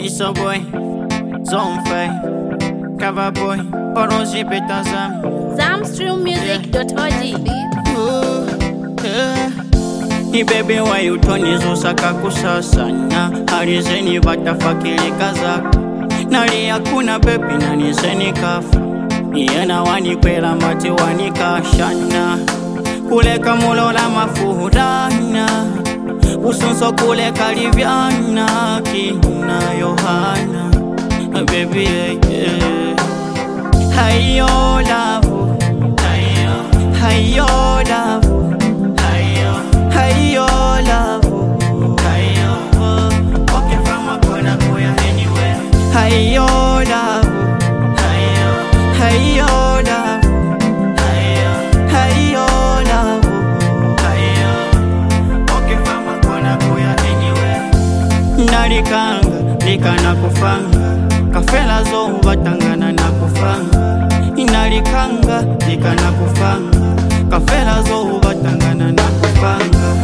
It's a boy, zone fire, cover boy, Oroji Betazam. Zamstrummusic.org. Ni baby wa utoni zusaka kusasanya. Harizeni batafakilika zako. Nali hakuna baby na nizeni kafa. Niyena wanikwela mati wanikashana. Kuleka mulola mafurana. Usunso kuleka livyana. Kina Yohana. Baby, yeah. Hayo love. Hayo love. Hayo love. Okay from a corner go anywhere. Hayo love. Hayo love. Hayo love. Okay from a corner go anywhere. Nalikanga likana kufanga. Kafela zo batangana na kufanga. Inalikanga likana kufanga. Kafela zo batangana na kufanga.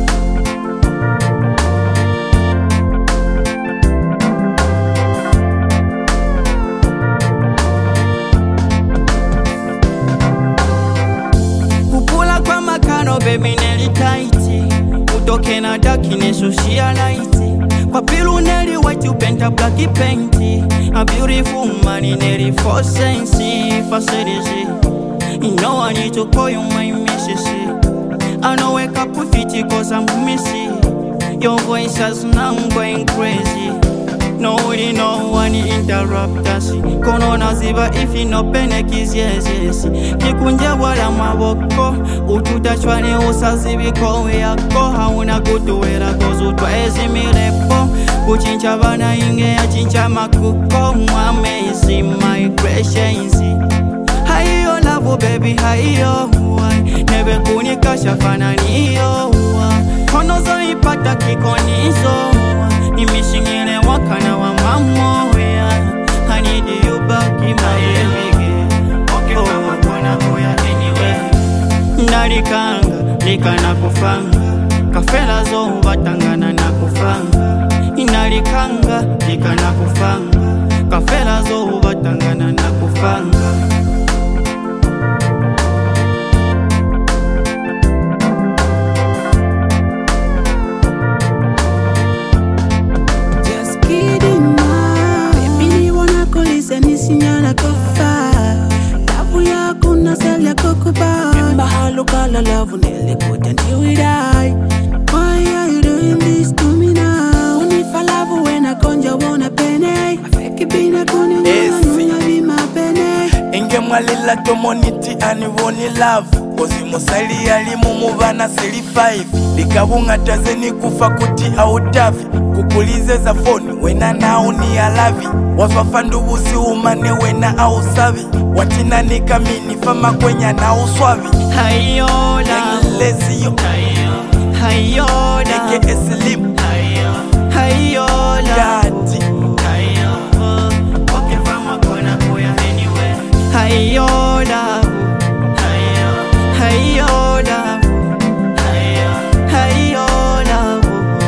Kukula kwa makano baby neli tighty. Utoke na daki nesushia lighty. Kwa pilu neli white upenta black painty. A beautiful man in neli for sensi facility. You know I need to call you my missus. I know wake up with it cause I'm missing. Your voice has now going crazy. No one interrupt us. Kono naziba if you no penekis yes. Kikunja wala maboko. Ututachwane usazibiko yako. Hauna kutuwela kozu twaezi mirepo. Kuchincha bana inge ya chincha makuko. Amazing migrations. Hayo love baby hayo. Nebe kunikasha fananiyo. Kono zo ipata kikonizo. Nimishingile wakana wa mamo. I need you back in my head. Okay, mama kona kuya anywhere. Nalikanga, likana kufanga. Kafela zo batangana na kufanga. Inalikanga, likana kufanga. Kafela zo batangana na kufanga. Love nearly good until we die. Why are you doing this to me now? Only if I love when I conjure wanna penny. I fake it being a conny, be my penny. Inge mwalila tomoniti anivoni love. Kozi musali alimu muvana sili 5. Likabunga tazeni kufa kuti autavi. Kukulize za phone wena nao ni alavi. Wafafandu usi umane wena au savi. Watina nikamini fama kwenya na uswavi. Hayo love. Lezio. Hayo love. Neke eslimu. Hayo love. Daddy. Okay from a corner kuya anywhere. Hayo love. Hayo love. Hayo love.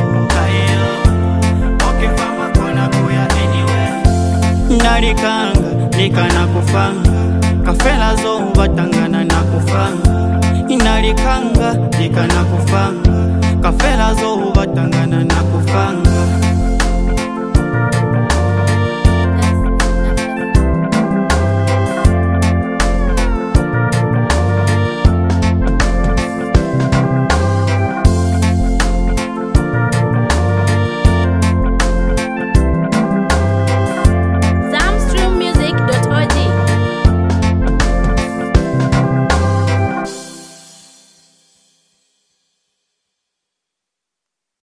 Okay from a corner kuya anywhere. Nalikanga, likana kufanga. Kafela zo batangana na kufanga. Inalikanga, likana kufanga. Kafela zo batangana na kufanga.